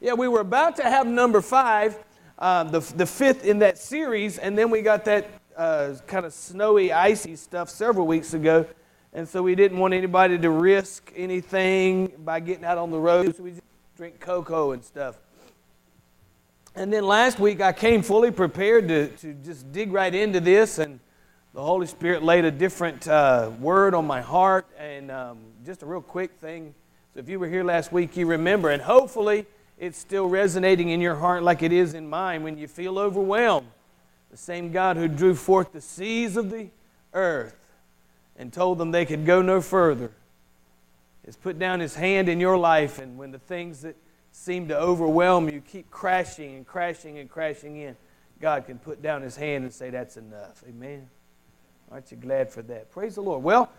Yeah, we were about to have number 5, the fifth in that series, and then we got that kind of snowy, icy stuff several weeks ago, and so we didn't want anybody to risk anything by getting out on the road, so we just drink cocoa and stuff. And then last week I came fully prepared to just dig right into this, and the Holy Spirit laid a different word on my heart, and just a real quick thing. So if you were here last week, you remember, and hopefully it's still resonating in your heart like it is in mine when you feel overwhelmed. The same God who drew forth the seas of the earth and told them they could go no further has put down His hand in your life, and when the things that seem to overwhelm you keep crashing and crashing and crashing in, God can put down His hand and say, that's enough. Amen. Aren't you glad for that? Praise the Lord. Well,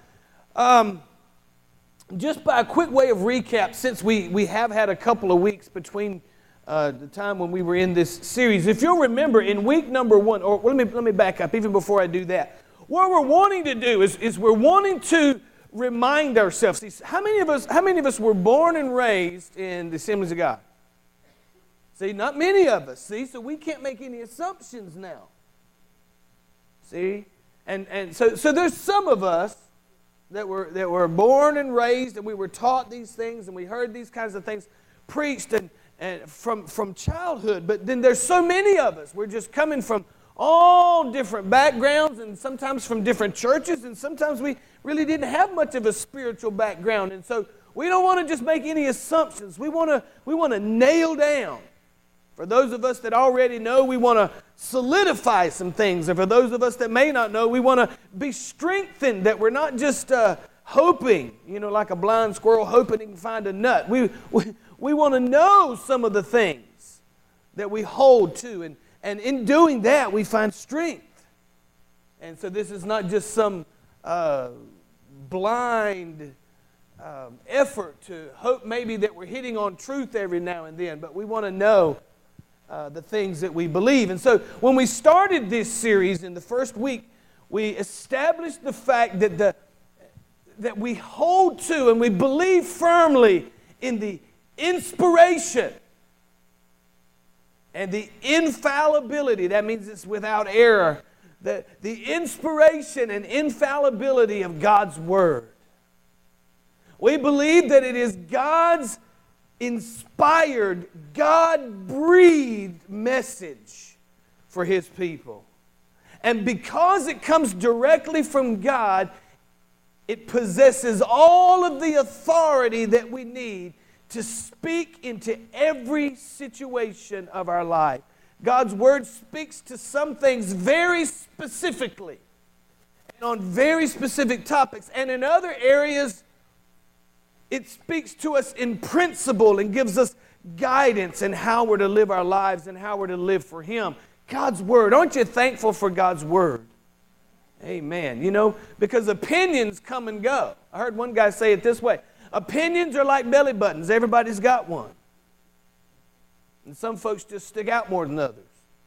just by a quick way of recap, since we have had a couple of weeks between the time when we were in this series, if you'll remember, in week number 1, or let me back up even before I do that. What we're wanting to do is we're wanting to remind ourselves. See, how many of us were born and raised in the Assemblies of God? See, not many of us. See, so we can't make any assumptions now. See, and so there's some of us that were born and raised, and we were taught these things, and we heard these kinds of things preached and from childhood. But then there's so many of us. We're just coming from all different backgrounds, and sometimes from different churches, and sometimes we really didn't have much of a spiritual background. And so we don't want to just make any assumptions. We want to nail down. For those of us that already know, we want to solidify some things. And for those of us that may not know, we want to be strengthened, that we're not just hoping, like a blind squirrel hoping he can find a nut. We want to know some of the things that we hold to. And in doing that, we find strength. And so this is not just some blind effort to hope maybe that we're hitting on truth every now and then, but we want to know the things that we believe. And so when we started this series in the first week, we established the fact that we hold to and we believe firmly in the inspiration and the infallibility. That means it's without error. The inspiration and infallibility of God's Word. We believe that it is God's inspired, God-breathed message for His people. And because it comes directly from God, it possesses all of the authority that we need to speak into every situation of our life. God's Word speaks to some things very specifically and on very specific topics. And in other areas, it speaks to us in principle and gives us guidance in how we're to live our lives and how we're to live for Him. God's Word. Aren't you thankful for God's Word? Amen. Because opinions come and go. I heard one guy say it this way. Opinions are like belly buttons. Everybody's got one. And some folks just stick out more than others.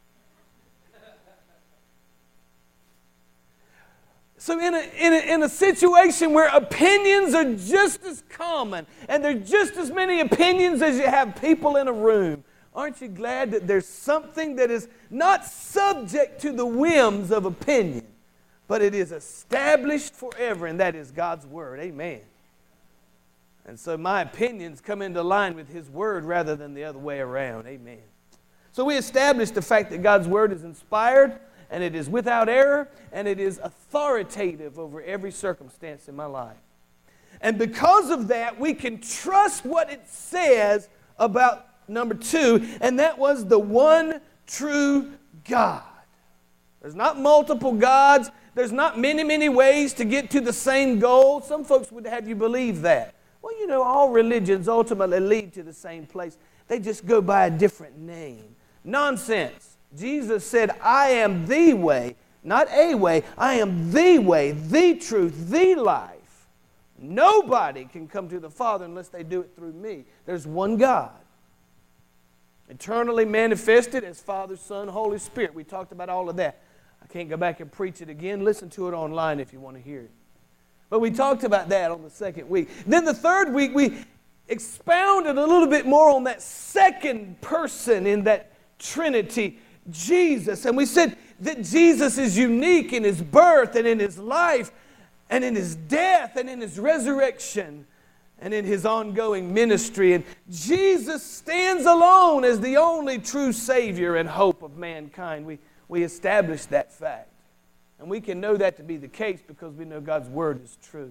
So in a situation where opinions are just as common and there are just as many opinions as you have people in a room, aren't you glad that there's something that is not subject to the whims of opinion, but it is established forever, and that is God's Word. Amen. And so my opinions come into line with His Word rather than the other way around. Amen. So we established the fact that God's Word is inspired, and it is without error, and it is authoritative over every circumstance in my life. And because of that, we can trust what it says about number 2, and that was the one true God. There's not multiple gods. There's not many ways to get to the same goal. Some folks would have you believe that. Well, all religions ultimately lead to the same place. They just go by a different name. Nonsense. Jesus said, I am the way, not a way. I am the way, the truth, the life. Nobody can come to the Father unless they do it through me. There's one God. Eternally manifested as Father, Son, Holy Spirit. We talked about all of that. I can't go back and preach it again. Listen to it online if you want to hear it. But we talked about that on the second week. Then the third week, we expounded a little bit more on that second person in that Trinity, Jesus. And we said that Jesus is unique in his birth and in his life and in his death and in his resurrection and in his ongoing ministry. And Jesus stands alone as the only true Savior and hope of mankind. We established that fact. And we can know that to be the case because we know God's Word is true.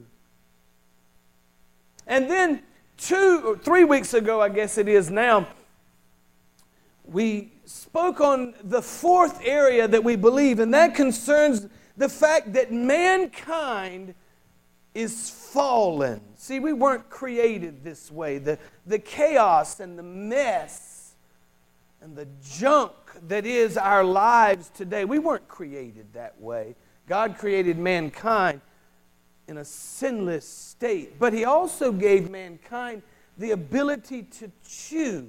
And then 2 or 3 weeks ago, I guess it is now, we spoke on the fourth area that we believe, and that concerns the fact that mankind is fallen. See, we weren't created this way. The chaos and the mess and the junk that is our lives today, we weren't created that way. God created mankind in a sinless state, but he also gave mankind the ability to choose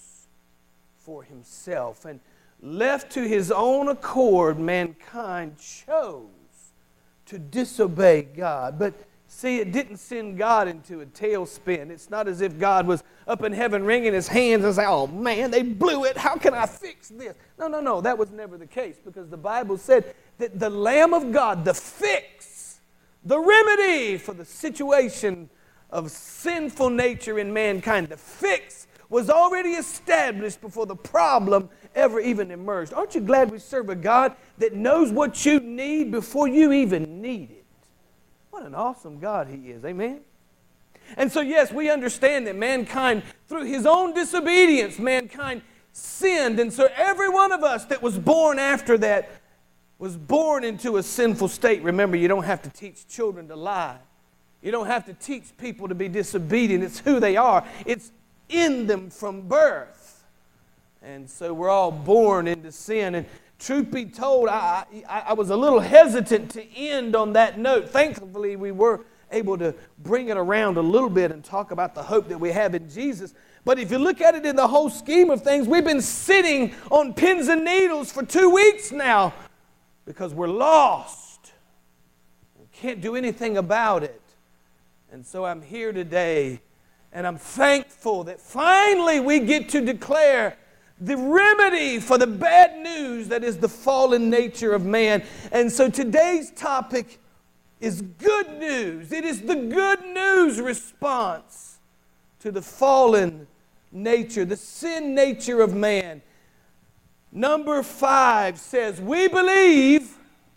for himself. And left to his own accord, mankind chose to disobey God. But see, it didn't send God into a tailspin. It's not as if God was up in heaven wringing his hands and saying, oh man, they blew it. How can I fix this? No. That was never the case, because the Bible said that the Lamb of God, the fix, the remedy for the situation of sinful nature in mankind, the fix was already established before the problem ever even emerged. Aren't you glad we serve a God that knows what you need before you even need it? What an awesome God he is, amen? And so yes, we understand that mankind, through his own disobedience, mankind sinned. And so every one of us that was born after that was born into a sinful state. Remember, you don't have to teach children to lie. You don't have to teach people to be disobedient. It's who they are. It's in them from birth. And so we're all born into sin. And truth be told, I was a little hesitant to end on that note. Thankfully, we were able to bring it around a little bit and talk about the hope that we have in Jesus. But if you look at it in the whole scheme of things, we've been sitting on pins and needles for 2 weeks now because we're lost. We can't do anything about it. And so I'm here today, and I'm thankful that finally we get to declare the remedy for the bad news that is the fallen nature of man. And so today's topic is good news. It is the good news response to the fallen nature, the sin nature of man. Number 5 says, we believe,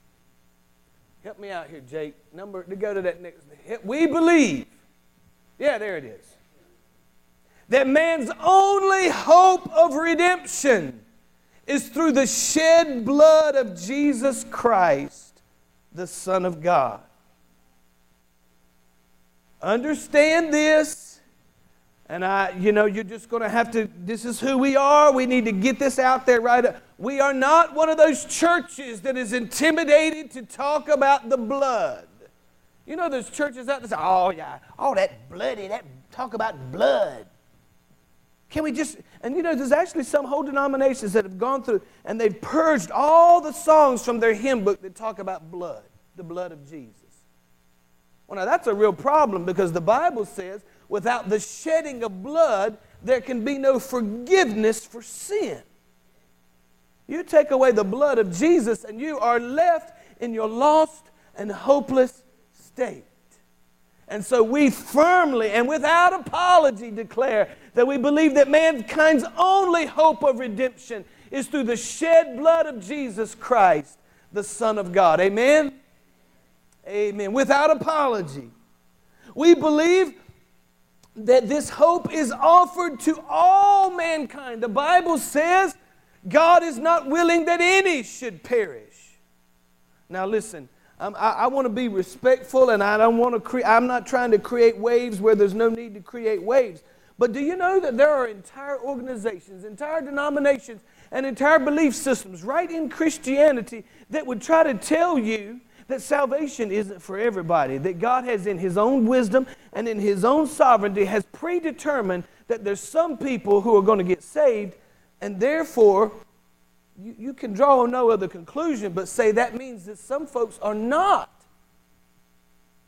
help me out here, Jake, to go to that next, we believe, yeah, there it is, that man's only hope of redemption is through the shed blood of Jesus Christ, the Son of God. Understand this, and you're just going to have to, this is who we are. We need to get this out there right up. We are not one of those churches that is intimidated to talk about the blood. You know, there's churches out there that say, oh yeah, all that bloody, that talk about blood. Can we just, and there's actually some whole denominations that have gone through and they've purged all the songs from their hymn book that talk about blood, the blood of Jesus. Well, now that's a real problem, because the Bible says without the shedding of blood, there can be no forgiveness for sin. You take away the blood of Jesus and you are left in your lost and hopeless state. And so we firmly and without apology declare that we believe that mankind's only hope of redemption is through the shed blood of Jesus Christ, the Son of God. Amen? Amen. Without apology. We believe that this hope is offered to all mankind. The Bible says God is not willing that any should perish. Now listen, I want to be respectful, and I'm not trying to create waves where there's no need to create waves. But do you know that there are entire organizations, entire denominations, and entire belief systems right in Christianity that would try to tell you that salvation isn't for everybody, that God has, in His own wisdom and in His own sovereignty, has predetermined that there's some people who are going to get saved, and therefore you can draw no other conclusion but say that means that some folks are not.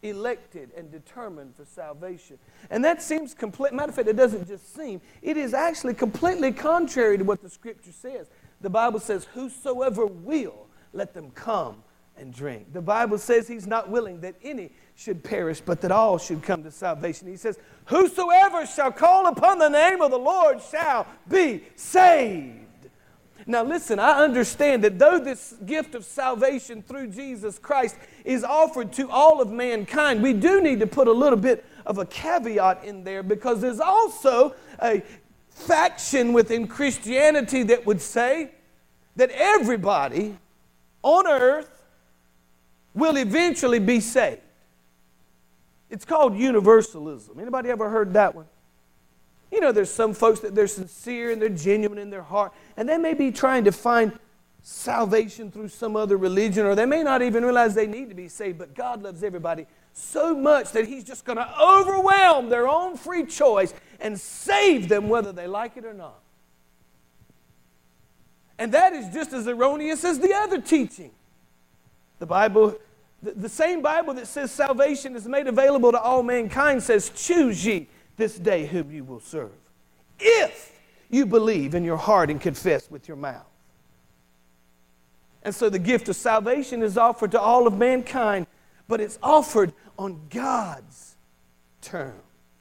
elected and determined for salvation. And that seems complete. Matter of fact, it doesn't just seem. It is actually completely contrary to what the Scripture says. The Bible says, whosoever will, let them come and drink. The Bible says He's not willing that any should perish, but that all should come to salvation. He says, whosoever shall call upon the name of the Lord shall be saved. Now listen, I understand that though this gift of salvation through Jesus Christ is offered to all of mankind, we do need to put a little bit of a caveat in there, because there's also a faction within Christianity that would say that everybody on earth will eventually be saved. It's called universalism. Anybody ever heard that one? You know, there's some folks that they're sincere and they're genuine in their heart, and they may be trying to find salvation through some other religion, or they may not even realize they need to be saved, but God loves everybody so much that He's just going to overwhelm their own free choice and save them whether they like it or not. And that is just as erroneous as the other teaching. The Bible, the same Bible that says salvation is made available to all mankind, says, choose ye this day whom you will serve, if you believe in your heart and confess with your mouth. And so the gift of salvation is offered to all of mankind, but it's offered on God's terms.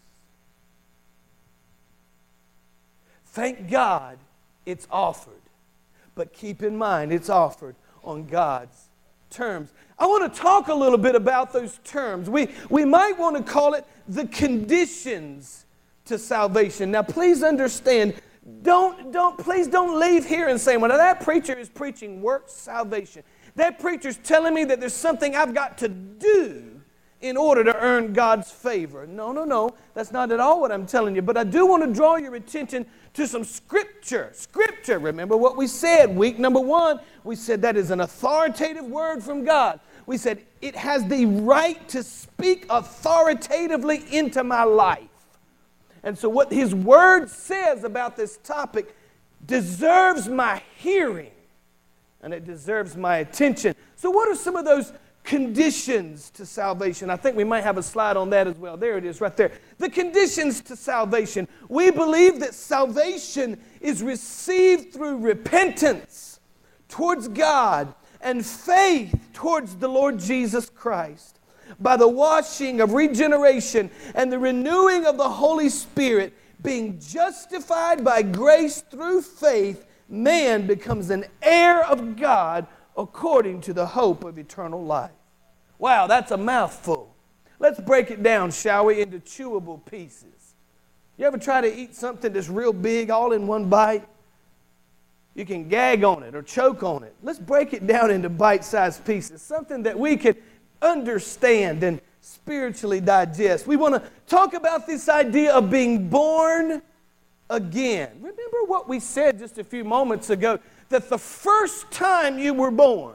Thank God it's offered, but keep in mind it's offered on God's terms. I want to talk a little bit about those terms. We might want to call it the conditions to salvation. Now, please understand, please don't leave here and say, well, now that preacher is preaching works salvation. That preacher's telling me that there's something I've got to do in order to earn God's favor. No. That's not at all what I'm telling you. But I do want to draw your attention to some Scripture. Scripture, remember what we said week number 1. We said that is an authoritative word from God. We said it has the right to speak authoritatively into my life. And so what His Word says about this topic deserves my hearing, and it deserves my attention. So what are some of those conditions to salvation? I think we might have a slide on that as well. There it is right there. The conditions to salvation. We believe that salvation is received through repentance towards God and faith towards the Lord Jesus Christ. By the washing of regeneration and the renewing of the Holy Spirit, being justified by grace through faith, man becomes an heir of God according to the hope of eternal life. Wow, that's a mouthful. Let's break it down, shall we, into chewable pieces. You ever try to eat something that's real big all in one bite? You can gag on it or choke on it. Let's break it down into bite-sized pieces, something that we can understand and spiritually digest. We want to talk about this idea of being born again. Remember what we said just a few moments ago, that the first time you were born,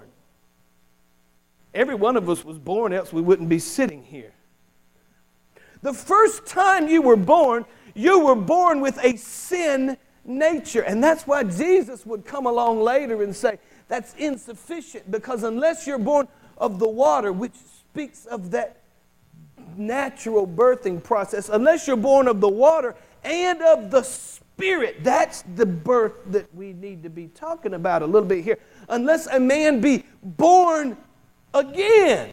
every one of us was born, else we wouldn't be sitting here. The first time you were born with a sin nature. And that's why Jesus would come along later and say, that's insufficient, because unless you're born of the water, which speaks of that natural birthing process, unless you're born of the water and of the Spirit, that's the birth that we need to be talking about a little bit here. Unless a man be born again.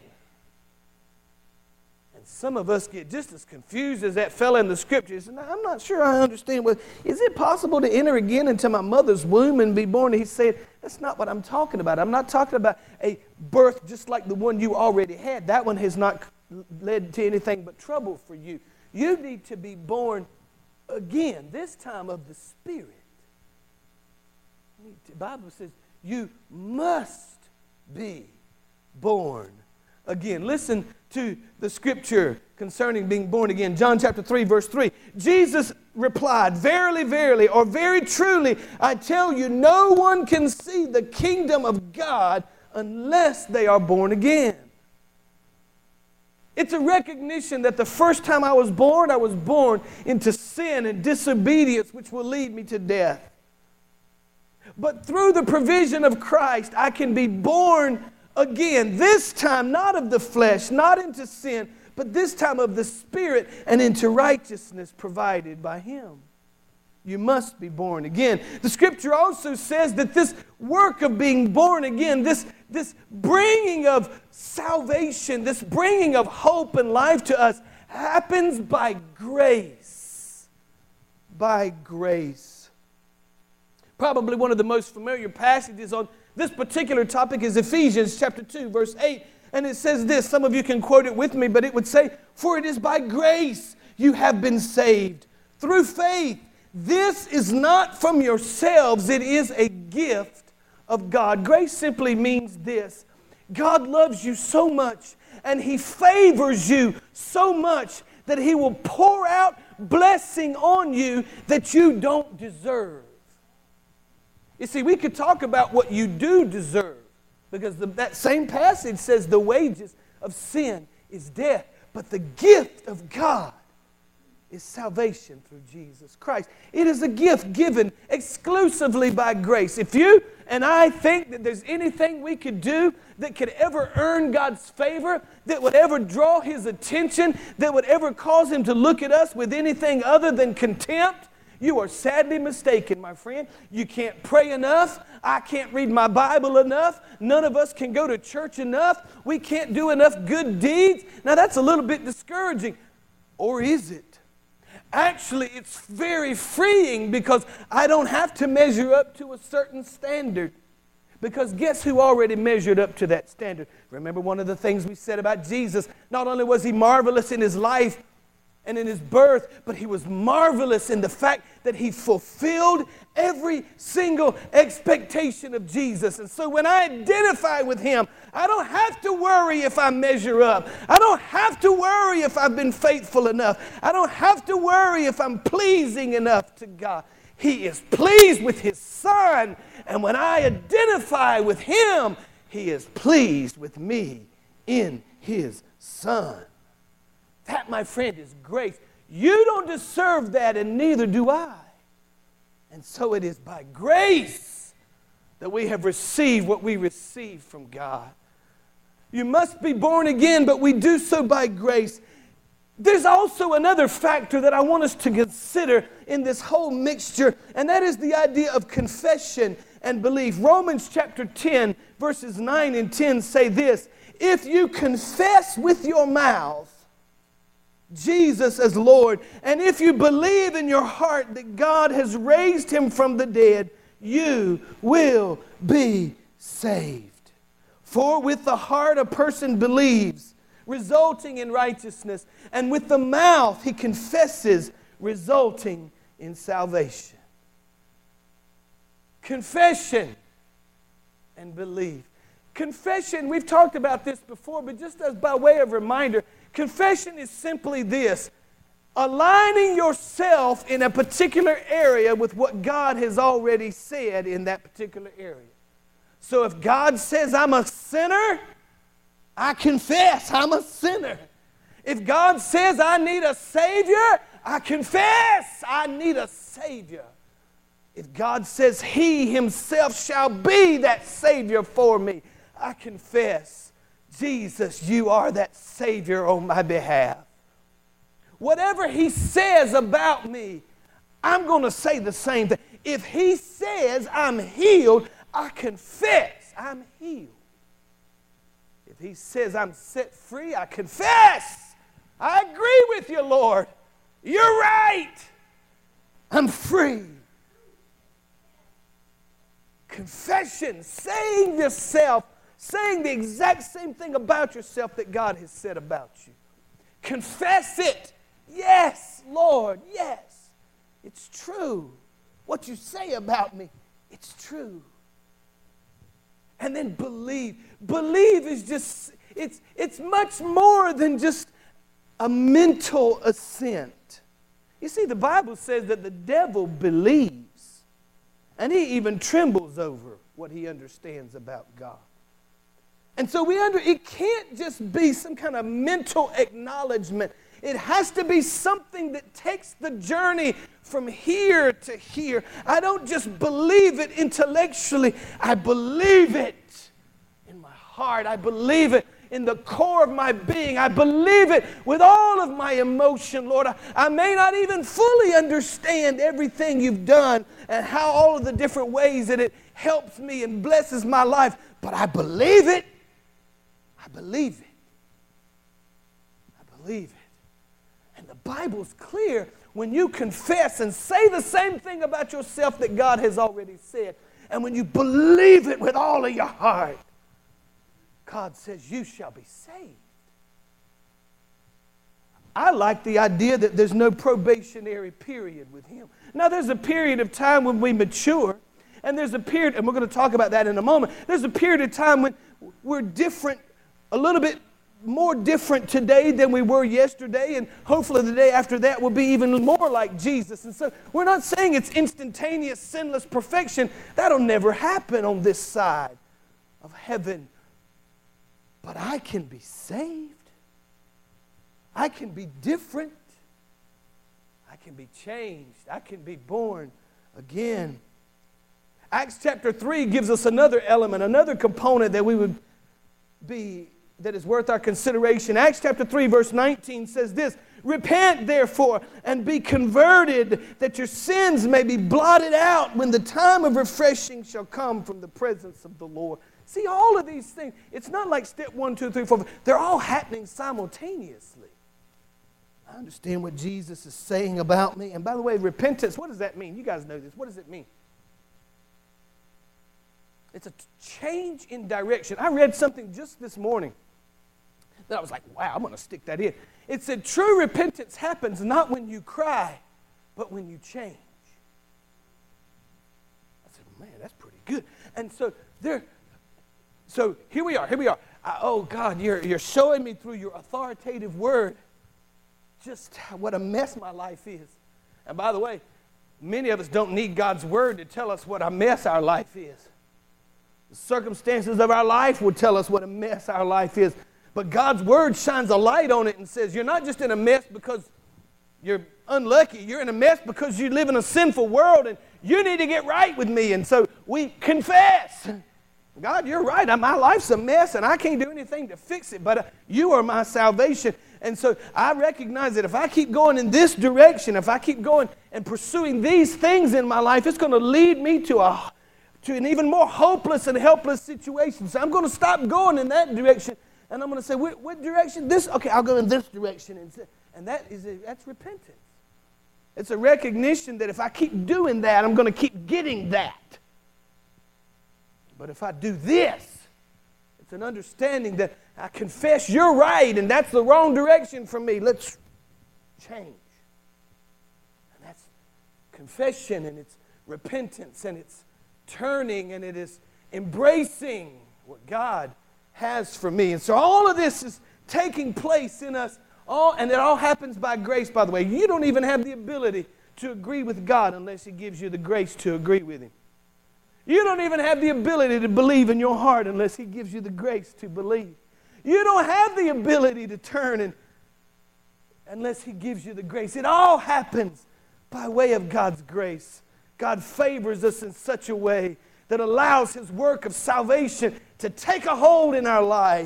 And some of us get just as confused as that fella in the Scriptures. And I'm not sure I understand. Is it possible to enter again into my mother's womb and be born? And he said, that's not what I'm talking about. I'm not talking about a birth just like the one you already had. That one has not led to anything but trouble for you. You need to be born again, this time of the Spirit. The Bible says you must be born again. Listen to the Scripture concerning being born again. John chapter 3, verse 3. Jesus replied, verily, verily, or very truly, I tell you, no one can see the kingdom of God unless they are born again. It's a recognition that the first time I was born into sin and disobedience, which will lead me to death. But through the provision of Christ, I can be born again. This time, not of the flesh, not into sin, but this time of the Spirit, and into righteousness provided by Him. You must be born again. The Scripture also says that this work of being born again, this bringing of salvation, this bringing of hope and life to us, happens by grace. By grace. Probably one of the most familiar passages on this particular topic is Ephesians chapter 2, verse 8. And it says this, some of you can quote it with me, but it would say, "For it is by grace you have been saved, through faith. This is not from yourselves, it is a gift of God." Grace simply means this: God loves you so much, and He favors you so much that He will pour out blessing on you that you don't deserve. You see, we could talk about what you do deserve, because that same passage says the wages of sin is death, but the gift of God is salvation through Jesus Christ. It is a gift given exclusively by grace. If you and I think that there's anything we could do that could ever earn God's favor, that would ever draw His attention, that would ever cause Him to look at us with anything other than contempt, you are sadly mistaken, my friend. You can't pray enough. I can't read my Bible enough. None of us can go to church enough. We can't do enough good deeds. Now that's a little bit discouraging. Or is it? Actually, it's very freeing, because I don't have to measure up to a certain standard. Because guess who already measured up to that standard? Remember one of the things we said about Jesus. Not only was He marvelous in His life and in His birth, but He was marvelous in the fact that He fulfilled every single expectation of Jesus. And so when I identify with Him, I don't have to worry if I measure up. I don't have to worry if I've been faithful enough. I don't have to worry if I'm pleasing enough to God. He is pleased with His Son, and when I identify with Him, He is pleased with me in His Son. That, my friend, is grace. You don't deserve that, and neither do I. And so it is by grace that we have received what we receive from God. You must be born again, but we do so by grace. There's also another factor that I want us to consider in this whole mixture, and that is the idea of confession and belief. Romans chapter 10, verses 9 and 10 say this: "If you confess with your mouth Jesus as Lord, and if you believe in your heart that God has raised Him from the dead, you will be saved. For with the heart a person believes, resulting in righteousness, and with the mouth he confesses, resulting in salvation." Confession and belief. Confession, we've talked about this before, but just as by way of reminder, confession is simply this: aligning yourself in a particular area with what God has already said in that particular area. So if God says I'm a sinner, I confess I'm a sinner. If God says I need a Savior, I confess I need a Savior. If God says He Himself shall be that Savior for me, I confess, Jesus, you are that Savior on my behalf. Whatever He says about me, I'm going to say the same thing. If He says I'm healed, I confess I'm healed. If He says I'm set free, I confess, I agree with you, Lord. You're right. I'm free. Confession, saying the exact same thing about yourself that God has said about you. Confess it. Yes, Lord, yes. It's true. What you say about me, it's true. And then believe. Believe is just, it's much more than just a mental assent. You see, the Bible says that the devil believes, and he even trembles over what he understands about God. And so it can't just be some kind of mental acknowledgement. It has to be something that takes the journey from here to here. I don't just believe it intellectually. I believe it in my heart. I believe it in the core of my being. I believe it with all of my emotion, Lord. I may not even fully understand everything you've done and how all of the different ways that it helps me and blesses my life, but I believe it. I believe it. I believe it. And the Bible's clear when you confess and say the same thing about yourself that God has already said. And when you believe it with all of your heart, God says you shall be saved. I like the idea that there's no probationary period with Him. Now, there's a period of time when we mature, and there's a period, and we're going to talk about that in a moment, there's a period of time when we're different, a little bit more different today than we were yesterday, and hopefully the day after that will be even more like Jesus. And so we're not saying it's instantaneous, sinless perfection. That'll never happen on this side of heaven. But I can be saved. I can be different. I can be changed. I can be born again. Acts chapter 3 gives us another element, another component that we would be that is worth our consideration. Acts chapter 3 verse 19 says this, "Repent therefore and be converted, that your sins may be blotted out when the time of refreshing shall come from the presence of the Lord." See, all of these things, it's not like step 1, 2, 3, 4. They're all happening simultaneously. I understand what Jesus is saying about me. And by the way, repentance, what does that mean? You guys know this. What does it mean? It's a change in direction. I read something just this morning that I was like, wow, I'm going to stick that in. It said, true repentance happens not when you cry, but when you change. I said, man, that's pretty good. And so here we are. Oh, God, you're showing me through your authoritative word just what a mess my life is. And by the way, many of us don't need God's word to tell us what a mess our life is. The circumstances of our life will tell us what a mess our life is. But God's word shines a light on it and says, you're not just in a mess because you're unlucky. You're in a mess because you live in a sinful world and you need to get right with me. And so we confess. God, you're right. My life's a mess and I can't do anything to fix it, but you are my salvation. And so I recognize that if I keep going in this direction, if I keep going and pursuing these things in my life, it's going to lead me to an even more hopeless and helpless situation. So I'm going to stop going in that direction, and I'm going to say, what direction? This? Okay, I'll go in this direction. And that's repentance. It's a recognition that if I keep doing that, I'm going to keep getting that. But if I do this, it's an understanding that I confess you're right, and that's the wrong direction for me. Let's change. And that's confession, and it's repentance, and it's turning, and it is embracing what God has for me. And so all of this is taking place in us, and it all happens by grace, by the way. You don't even have the ability to agree with God unless He gives you the grace to agree with Him. You don't even have the ability to believe in your heart unless He gives you the grace to believe. You don't have the ability to turn unless He gives you the grace. It all happens by way of God's grace. God favors us in such a way that allows His work of salvation to take a hold in our life.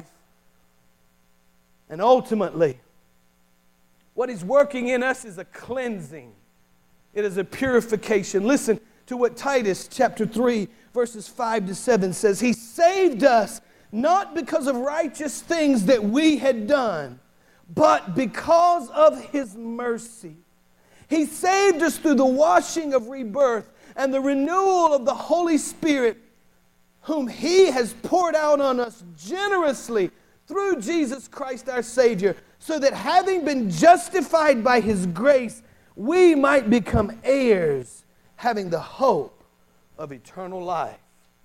And ultimately, what He's working in us is a cleansing. It is a purification. Listen to what Titus chapter 3 verses 5 to 7 says. He saved us not because of righteous things that we had done, but because of His mercy. He saved us through the washing of rebirth and the renewal of the Holy Spirit, whom He has poured out on us generously through Jesus Christ our Savior, so that having been justified by His grace, we might become heirs, having the hope of eternal life.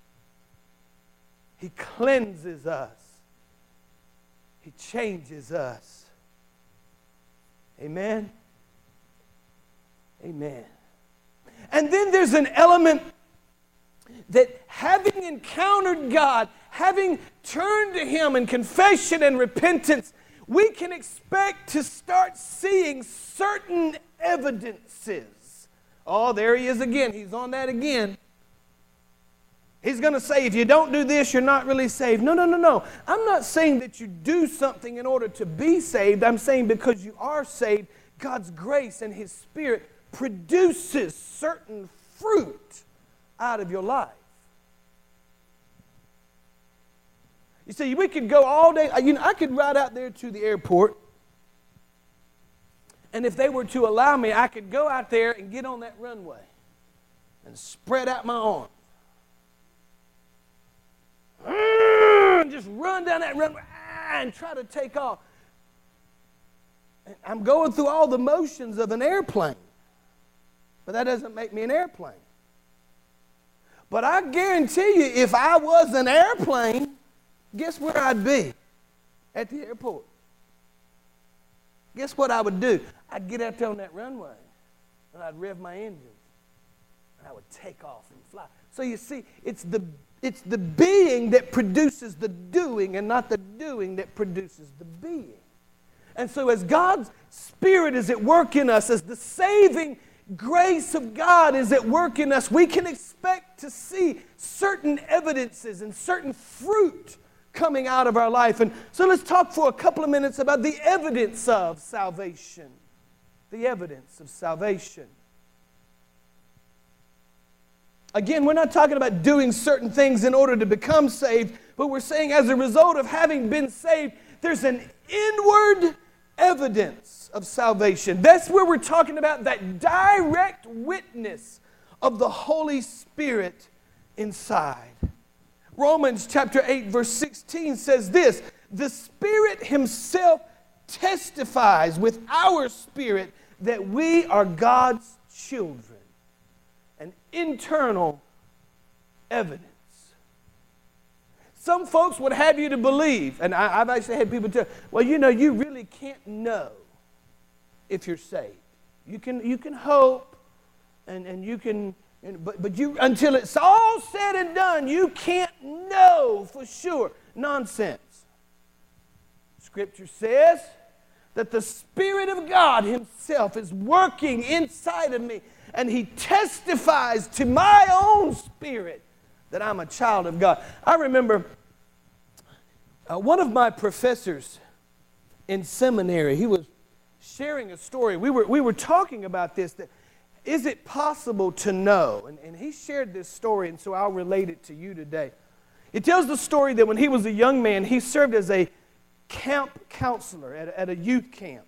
He cleanses us. He changes us. Amen? Amen. And then there's an element that having encountered God, having turned to Him in confession and repentance, we can expect to start seeing certain evidences. Oh, there he is again. He's on that again. He's going to say, if you don't do this, you're not really saved. No, no, no, no. I'm not saying that you do something in order to be saved. I'm saying because you are saved, God's grace and His Spirit produces certain fruit out of your life. You see, we could go all day. I could ride out there to the airport, and if they were to allow me, I could go out there and get on that runway and spread out my arms. And just run down that runway and try to take off. And I'm going through all the motions of an airplane, but that doesn't make me an airplane. But I guarantee you, if I was an airplane, guess where I'd be? At the airport. Guess what I would do? I'd get out there on that runway, and I'd rev my engines, and I would take off and fly. So you see, it's the being that produces the doing, and not the doing that produces the being. And so as God's Spirit is at work in us, as the saving grace of God is at work in us, we can expect to see certain evidences and certain fruit coming out of our life. And so let's talk for a couple of minutes about the evidence of salvation. The evidence of salvation. Again, we're not talking about doing certain things in order to become saved, but we're saying as a result of having been saved, there's an inward evidence of salvation. That's where we're talking about that direct witness of the Holy Spirit inside. Romans chapter 8 verse 16 says this, the Spirit Himself testifies with our spirit that we are God's children. An internal evidence. Some folks would have you to believe, and I've actually had people tell, well, you really can't know if you're saved. You can hope, and you can, but you, until it's all said and done, you can't know for sure. Nonsense. Scripture says that the Spirit of God Himself is working inside of me, and He testifies to my own spirit that I'm a child of God. I remember one of my professors in seminary, he was sharing a story. We were talking about this, that is it possible to know? And he shared this story, and so I'll relate it to you today. It tells the story that when he was a young man, he served as a camp counselor at a youth camp.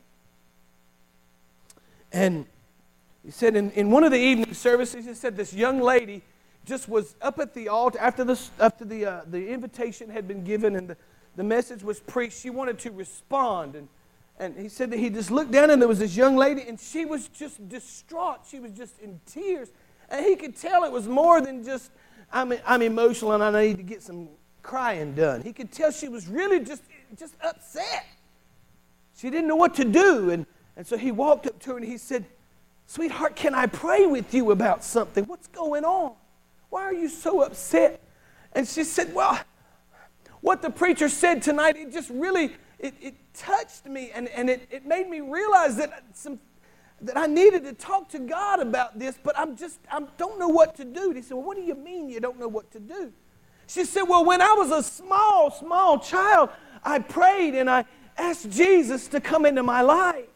And he said in one of the evening services, he said this young lady just was up at the altar after the invitation had been given and the message was preached. She wanted to respond, and he said that he just looked down and there was this young lady, and she was just distraught. She was just in tears, and he could tell it was more than just I'm emotional and I need to get some crying done. He could tell she was really just upset. She didn't know what to do, and so he walked up to her and he said, "Sweetheart, can I pray with you about something? What's going on? Why are you so upset?" And she said, "Well, what the preacher said tonight, it just really, it touched me, and it made me realize that I needed to talk to God about this, but I don't know what to do." He said, "Well, what do you mean you don't know what to do?" She said, "Well, when I was a small child, I prayed and I asked Jesus to come into my life.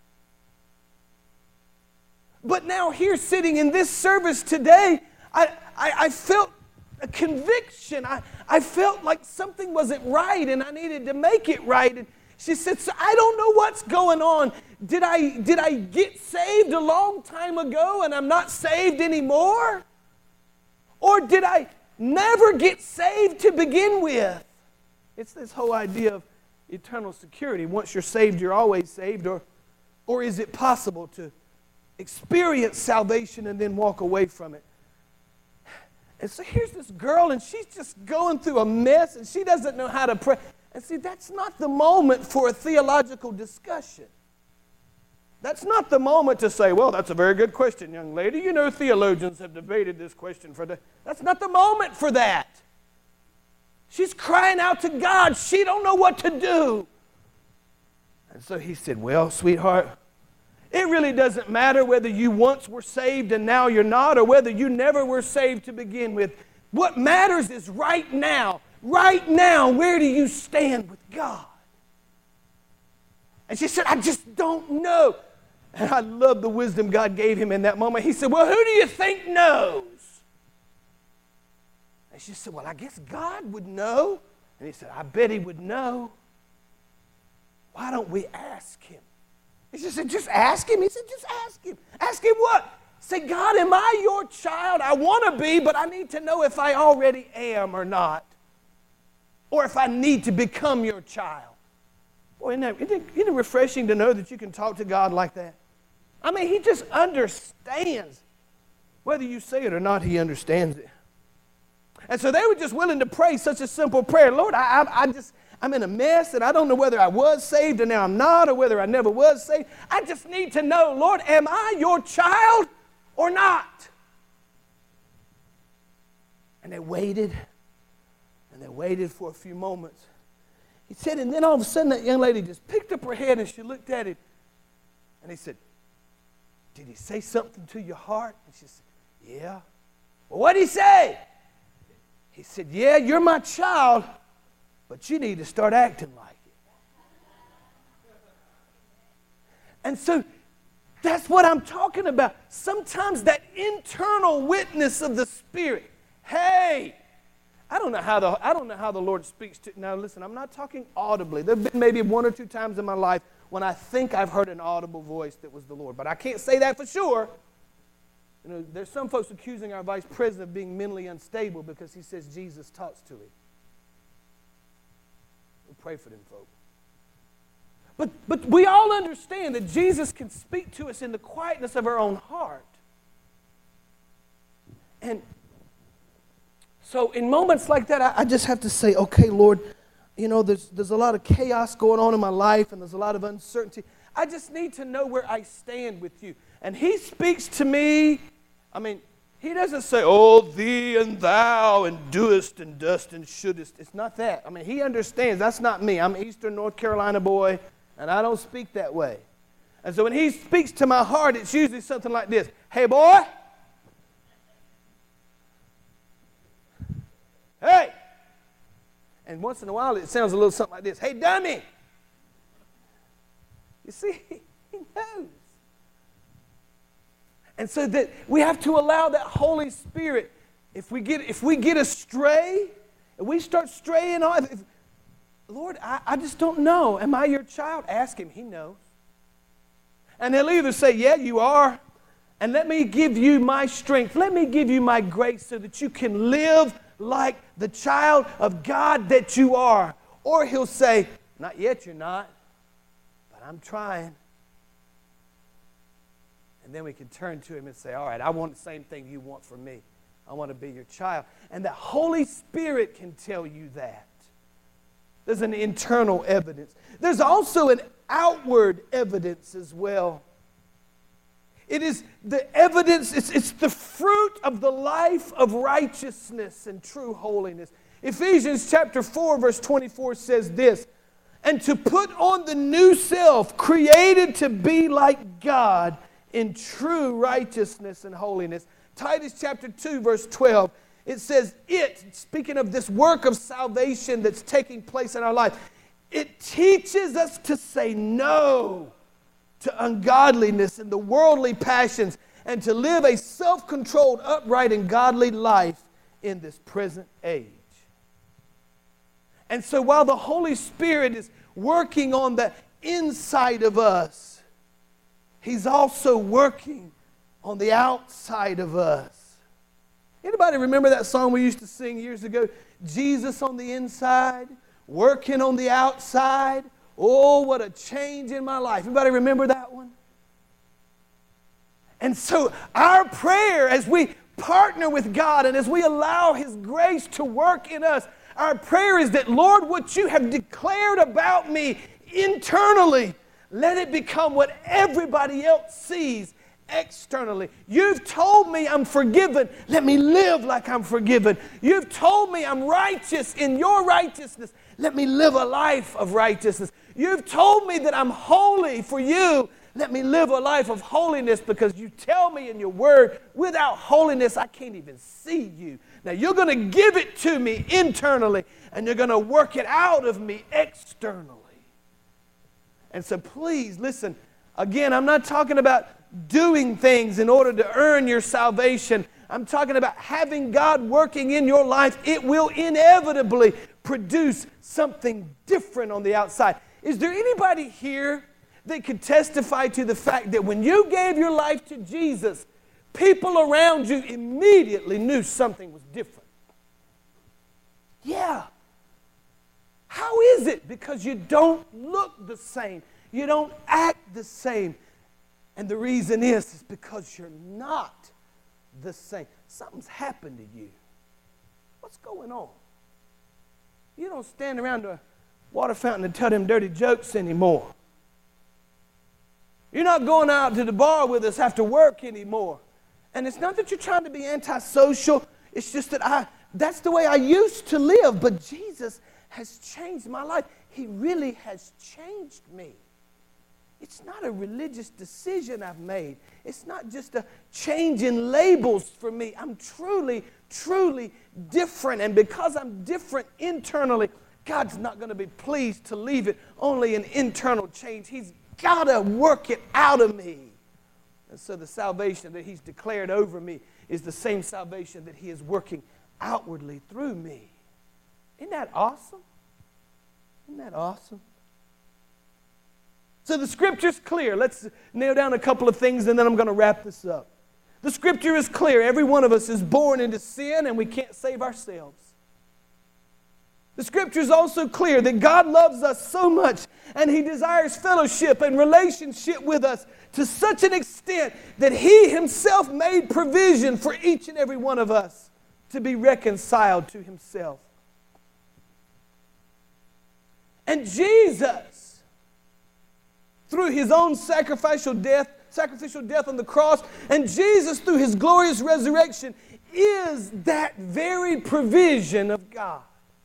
But now here sitting in this service today, I felt a conviction. I felt like something wasn't right and I needed to make it right." And she said, "So I don't know what's going on. Did I get saved a long time ago and I'm not saved anymore? Or did I never get saved to begin with?" It's this whole idea of eternal security. Once you're saved, you're always saved. Or is it possible to experience salvation and then walk away from it? And so here's this girl, and she's just going through a mess, and she doesn't know how to pray. And see, that's not the moment for a theological discussion. That's not the moment to say, "Well, that's a very good question, young lady. You know, theologians have debated this question for the..." That's not the moment for that. She's crying out to God. She don't know what to do. And so he said, "Well, sweetheart, it really doesn't matter whether you once were saved and now you're not, or whether you never were saved to begin with. What matters is right now. Right now, where do you stand with God? And she said, I just don't know. And I love the wisdom God gave him in that moment. He said, well, who do you think knows? And she said, well, I guess God would know. And he said, I bet he would know. Why don't we ask him? He said, just ask him. He said, just ask him. Ask him what? Say, God, am I your child? I want to be, but I need to know if I already am or not. Or if I need to become your child. Boy, isn't it refreshing to know that you can talk to God like that? I mean, he just understands. Whether you say it or not, he understands it. And so they were just willing to pray such a simple prayer. Lord, I'm in a mess, and I don't know whether I was saved and now I'm not, or whether I never was saved. I just need to know, Lord, am I your child or not? And they waited, and they waited for a few moments. He said, and then all of a sudden that young lady just picked up her head and she looked at him. And he said, did he say something to your heart? And she said, yeah. Well, what did he say? He said, yeah, you're my child, but you need to start acting like it. And so that's what I'm talking about. Sometimes that internal witness of the Spirit. Hey, I don't know how the Lord speaks to. Now listen, I'm not talking audibly. There have been maybe 1 or 2 times in my life when I think I've heard an audible voice that was the Lord, but I can't say that for sure. You know, there's some folks accusing our vice president of being mentally unstable because he says Jesus talks to him. We pray for them folks. But we all understand that Jesus can speak to us in the quietness of our own heart. And so in moments like that, I just have to say, okay, Lord, you know, there's a lot of chaos going on in my life, and there's a lot of uncertainty. I just need to know where I stand with you. And he speaks to me. I mean, he doesn't say, oh, thee and thou, and doest and dost and shouldest. It's not that. I mean, he understands. That's not me. I'm an Eastern North Carolina boy, and I don't speak that way. And so when he speaks to my heart, it's usually something like this. Hey, boy. Hey. And once in a while, it sounds a little something like this. Hey, dummy. You see, he knows. And so that we have to allow that Holy Spirit, if we get astray, and we start straying on, Lord, I just don't know. Am I your child? Ask him. He knows. And he'll either say, yeah, you are, and let me give you my strength. Let me give you my grace so that you can live like the child of God that you are. Or he'll say, not yet you're not, but I'm trying. And then we can turn to him and say, all right, I want the same thing you want from me. I want to be your child. And the Holy Spirit can tell you that. There's an internal evidence. There's also an outward evidence as well. It is the evidence, it's the fruit of the life of righteousness and true holiness. Ephesians chapter 4, verse 24 says this, and to put on the new self, created to be like God in true righteousness and holiness. Titus chapter 2, verse 12, it says speaking of this work of salvation that's taking place in our life, it teaches us to say no to ungodliness and the worldly passions, and to live a self-controlled, upright, and godly life in this present age. And so while the Holy Spirit is working on the inside of us, he's also working on the outside of us. Anybody remember that song we used to sing years ago? Jesus on the inside, working on the outside. Oh, what a change in my life. Anybody remember that one? And so our prayer as we partner with God and as we allow his grace to work in us, our prayer is that, Lord, what you have declared about me internally, let it become what everybody else sees externally. You've told me I'm forgiven. Let me live like I'm forgiven. You've told me I'm righteous in your righteousness. Let me live a life of righteousness. You've told me that I'm holy for you. Let me live a life of holiness because you tell me in your word, without holiness, I can't even see you. Now, you're going to give it to me internally, and you're going to work it out of me externally. And so please, listen, again, I'm not talking about doing things in order to earn your salvation. I'm talking about having God working in your life. It will inevitably produce something different on the outside. Is there anybody here that could testify to the fact that when you gave your life to Jesus, people around you immediately knew something was different? Yeah. How is it? Because you don't look the same. You don't act the same. And the reason is because you're not the same. Something's happened to you. What's going on? You don't stand around the water fountain and tell them dirty jokes anymore. You're not going out to the bar with us after work anymore. And it's not that you're trying to be antisocial. It's just that that's the way I used to live. But Jesus has changed my life. He really has changed me. It's not a religious decision I've made. It's not just a change in labels for me. I'm truly, truly different. And because I'm different internally, God's not going to be pleased to leave it only an internal change. He's got to work it out of me. And so the salvation that He's declared over me is the same salvation that He is working outwardly through me. Isn't that awesome? Isn't that awesome? So the Scripture's clear. Let's nail down a couple of things and then I'm going to wrap this up. The Scripture is clear. Every one of us is born into sin and we can't save ourselves. The Scripture is also clear that God loves us so much and He desires fellowship and relationship with us to such an extent that He Himself made provision for each and every one of us to be reconciled to Himself. And Jesus, through His own sacrificial death on the cross, and Jesus through His glorious resurrection is that very provision of God.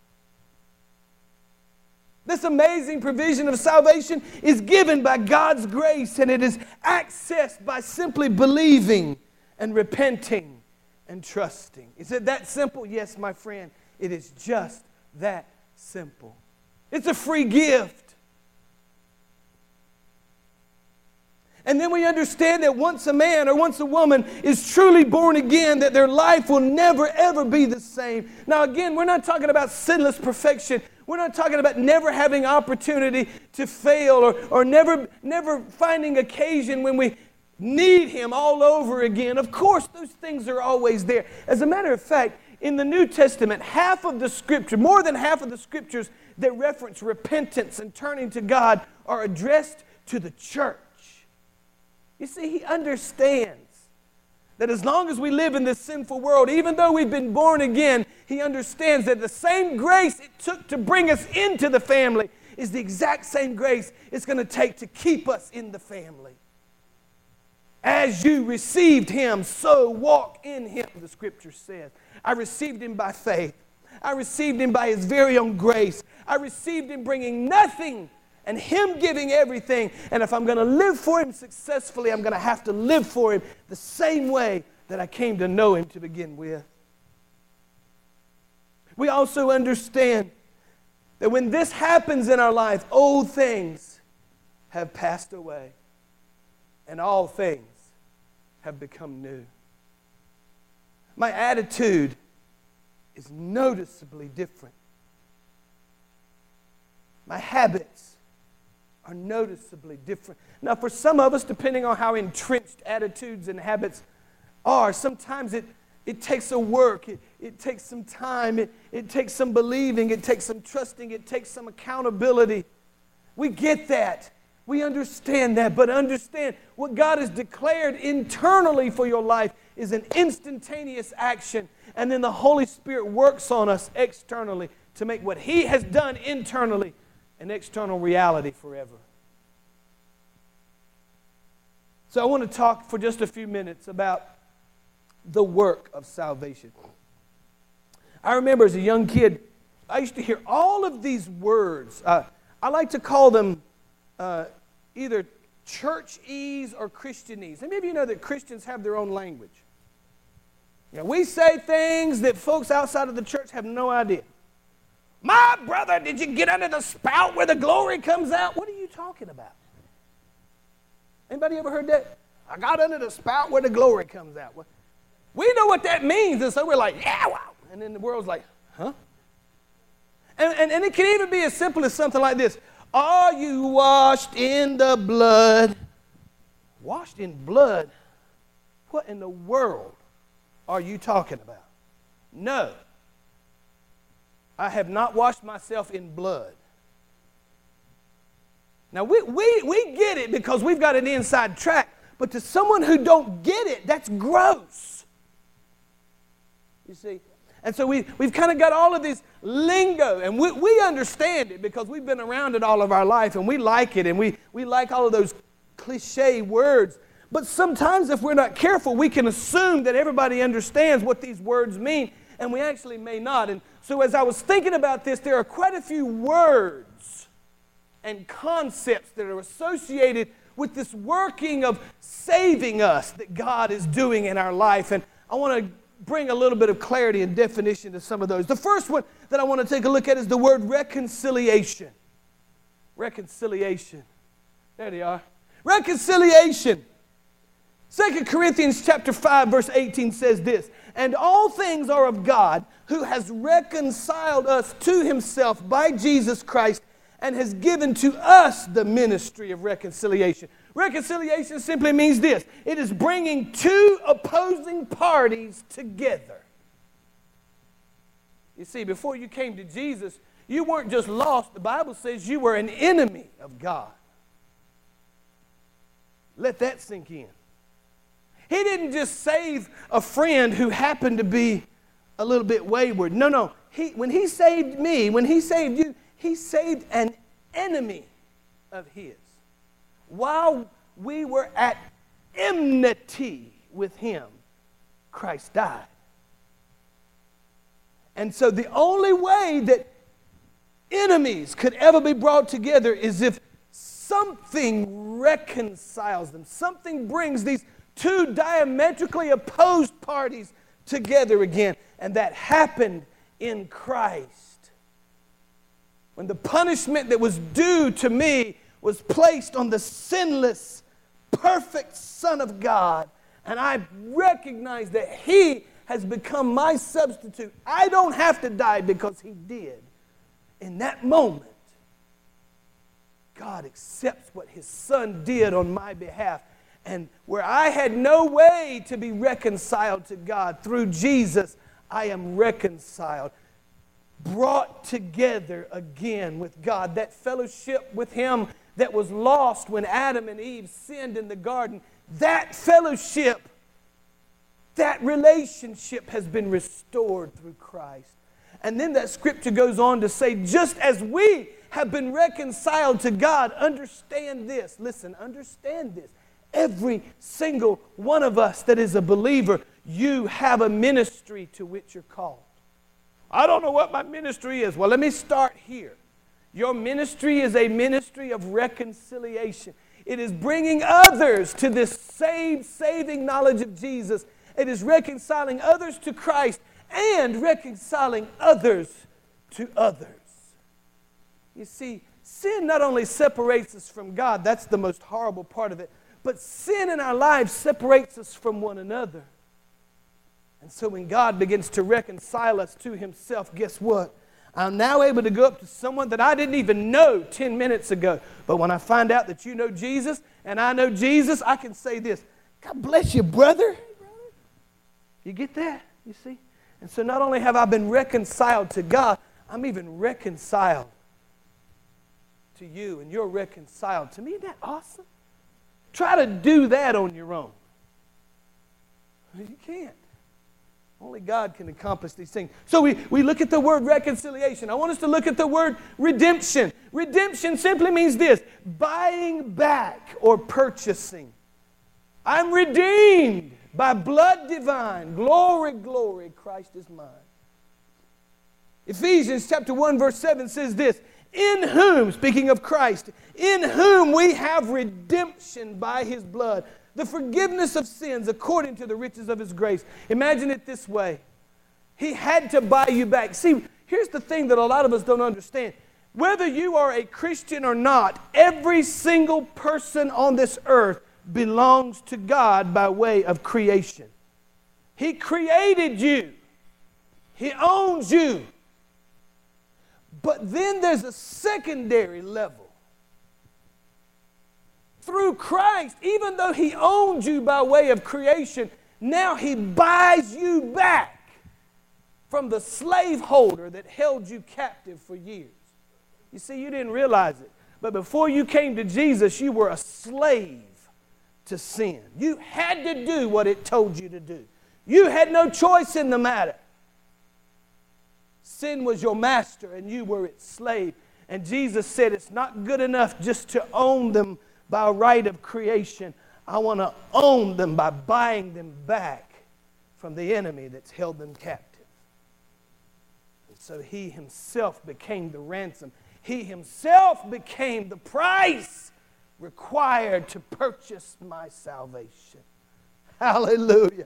This amazing provision of salvation is given by God's grace, and it is accessed by simply believing and repenting and trusting. Is it that simple? Yes, my friend, it is just that simple. It's a free gift. And then we understand that once a man or once a woman is truly born again, that their life will never, ever be the same. Now, again, we're not talking about sinless perfection. We're not talking about never having opportunity to fail or never finding occasion when we need Him all over again. Of course, those things are always there. As a matter of fact, in the New Testament, half of the Scripture, more than half of the Scriptures that reference repentance and turning to God are addressed to the church. You see, He understands that as long as we live in this sinful world, even though we've been born again, He understands that the same grace it took to bring us into the family is the exact same grace it's going to take to keep us in the family. As you received Him, so walk in Him, the Scripture says. I received Him by faith. I received Him by His very own grace. I received Him bringing nothing and Him giving everything. And if I'm going to live for Him successfully, I'm going to have to live for Him the same way that I came to know Him to begin with. We also understand that when this happens in our life, old things have passed away and all things have become new. My attitude is noticeably different. My habits are noticeably different. Now, for some of us, depending on how entrenched attitudes and habits are, sometimes it takes a work, it takes some time, it takes some believing, it takes some trusting, it takes some accountability. We get that. We understand that. But understand what God has declared internally for your life is an instantaneous action, and then the Holy Spirit works on us externally to make what He has done internally an external reality forever. So I want to talk for just a few minutes about the work of salvation. I remember as a young kid, I used to hear all of these words. I like to call them either churchese or Christianese. How many of you know that Christians have their own language? You know, we say things that folks outside of the church have no idea. My brother, did you get under the spout where the glory comes out? What are you talking about? Anybody ever heard that? I got under the spout where the glory comes out. We know what that means, and so we're like, yeah, wow. And then the world's like, huh? And it can even be as simple as something like this. Are you washed in the blood? Washed in blood? What in the world are you talking about? No. I have not washed myself in blood. Now, we get it because we've got an inside track, but to someone who don't get it, that's gross. You see? And so we've kind of got all of this lingo, and we understand it because we've been around it all of our life, and we like it, and we like all of those cliche words. But sometimes if we're not careful, we can assume that everybody understands what these words mean, and we actually may not. And so as I was thinking about this, there are quite a few words and concepts that are associated with this working of saving us that God is doing in our life. And I want to bring a little bit of clarity and definition to some of those. The first one that I want to take a look at is the word reconciliation. Reconciliation. There they are. Reconciliation. 2 Corinthians chapter 5 verse 18 says this, and all things are of God, who has reconciled us to himself by Jesus Christ and has given to us the ministry of reconciliation. Reconciliation simply means this. It is bringing two opposing parties together. You see, before you came to Jesus, you weren't just lost. The Bible says you were an enemy of God. Let that sink in. He didn't just save a friend who happened to be a little bit wayward. No. When he saved me, when he saved you, he saved an enemy of his. While we were at enmity with him, Christ died. And so the only way that enemies could ever be brought together is if something reconciles them. Something brings these two diametrically opposed parties together again. And that happened in Christ. When the punishment that was due to me was placed on the sinless, perfect Son of God, and I recognize that He has become my substitute. I don't have to die because He did. In that moment, God accepts what His Son did on my behalf. And where I had no way to be reconciled to God, through Jesus, I am reconciled. Brought together again with God. That fellowship with Him that was lost when Adam and Eve sinned in the garden, that fellowship, that relationship has been restored through Christ. And then that scripture goes on to say, just as we have been reconciled to God, understand this. Listen, understand this. Every single one of us that is a believer, you have a ministry to which you're called. I don't know what my ministry is. Well, let me start here. Your ministry is a ministry of reconciliation. It is bringing others to this saving knowledge of Jesus. It is reconciling others to Christ and reconciling others to others. You see, sin not only separates us from God, that's the most horrible part of it, but sin in our lives separates us from one another. And so when God begins to reconcile us to Himself, guess what? I'm now able to go up to someone that I didn't even know 10 minutes ago. But when I find out that you know Jesus and I know Jesus, I can say this, God bless you, brother. You get that? You see? And so not only have I been reconciled to God, I'm even reconciled to you, and you're reconciled to me. Isn't that awesome? Try to do that on your own. You can't. Only God can accomplish these things. So we look at the word reconciliation. I want us to look at the word redemption. Redemption simply means this: buying back or purchasing. I'm redeemed by blood divine. Glory, glory, Christ is mine. Ephesians chapter 1 verse 7 says this, in whom, speaking of Christ, in whom we have redemption by His blood, the forgiveness of sins according to the riches of His grace. Imagine it this way. He had to buy you back. See, here's the thing that a lot of us don't understand. Whether you are a Christian or not, every single person on this earth belongs to God by way of creation. He created you. He owns you. But then there's a secondary level. Through Christ, even though He owns you by way of creation, now He buys you back from the slaveholder that held you captive for years. You see, you didn't realize it, but before you came to Jesus, you were a slave to sin. You had to do what it told you to do. You had no choice in the matter. Sin was your master and you were its slave. And Jesus said, it's not good enough just to own them by right of creation. I want to own them by buying them back from the enemy that's held them captive. And so He Himself became the ransom. He Himself became the price required to purchase my salvation. Hallelujah.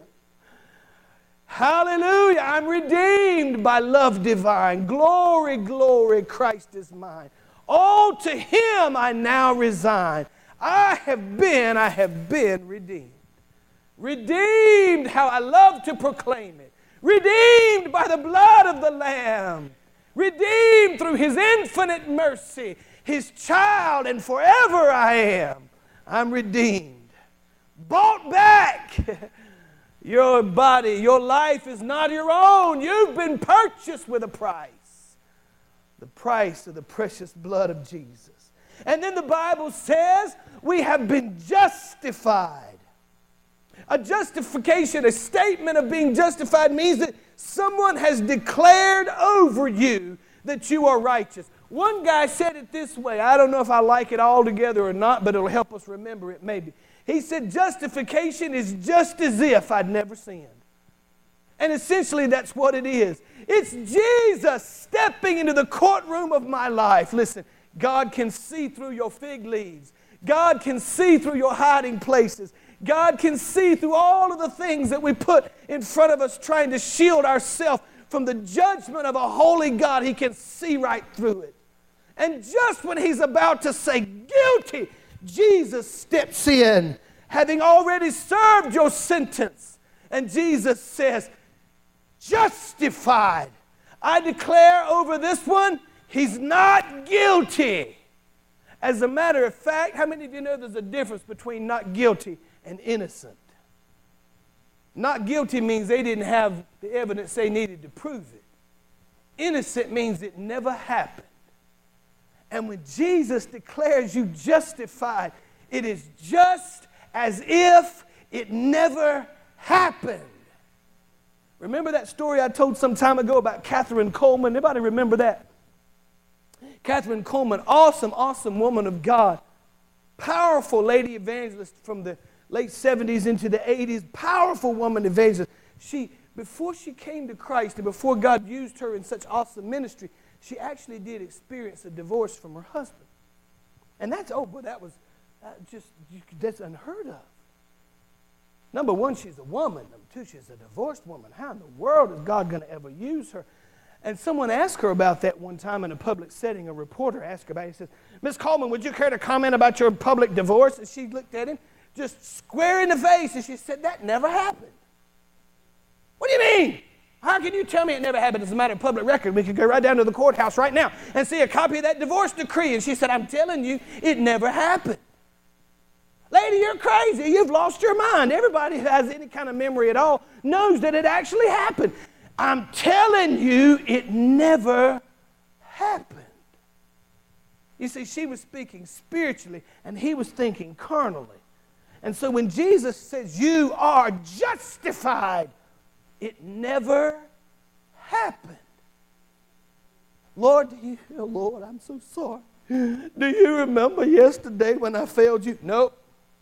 Hallelujah. I'm redeemed by love divine. Glory, glory, Christ is mine. All to Him I now resign. I have been redeemed. Redeemed, how I love to proclaim it. Redeemed by the blood of the Lamb. Redeemed through His infinite mercy. His child, and forever I am. I'm redeemed. Bought back. Your body, your life is not your own. You've been purchased with a price. The price of the precious blood of Jesus. And then the Bible says we have been justified. A justification, a statement of being justified means that someone has declared over you that you are righteous. One guy said it this way. I don't know if I like it altogether or not, but it'll help us remember it maybe. He said, justification is just as if I'd never sinned. And essentially that's what it is. It's Jesus stepping into the courtroom of my life. Listen, God can see through your fig leaves. God can see through your hiding places. God can see through all of the things that we put in front of us trying to shield ourselves from the judgment of a holy God. He can see right through it. And just when He's about to say guilty, Jesus steps in, having already served your sentence. And Jesus says, justified. I declare over this one, he's not guilty. As a matter of fact, how many of you know there's a difference between not guilty and innocent? Not guilty means they didn't have the evidence they needed to prove it. Innocent means it never happened. And when Jesus declares you justified, it is just as if it never happened. Remember that story I told some time ago about Catherine Coleman? Anybody remember that? Catherine Coleman, awesome, awesome woman of God. Powerful lady evangelist from the late 70s into the 80s. Powerful woman evangelist. Before she came to Christ and before God used her in such awesome ministry, she actually did experience a divorce from her husband. And that's unheard of. Number one, she's a woman. Number two, she's a divorced woman. How in the world is God going to ever use her? And someone asked her about that one time in a public setting. A reporter asked her about it. He says, Miss Coleman, would you care to comment about your public divorce? And she looked at him just square in the face and she said, that never happened. What do you mean? How can you tell me it never happened? It's a matter of public record. We could go right down to the courthouse right now and see a copy of that divorce decree. And she said, I'm telling you, it never happened. Lady, you're crazy. You've lost your mind. Everybody who has any kind of memory at all knows that it actually happened. I'm telling you, it never happened. You see, she was speaking spiritually, and he was thinking carnally. And so when Jesus says, you are justified, it never happened. Lord, Lord, I'm so sorry. Do you remember yesterday when I failed you? Nope.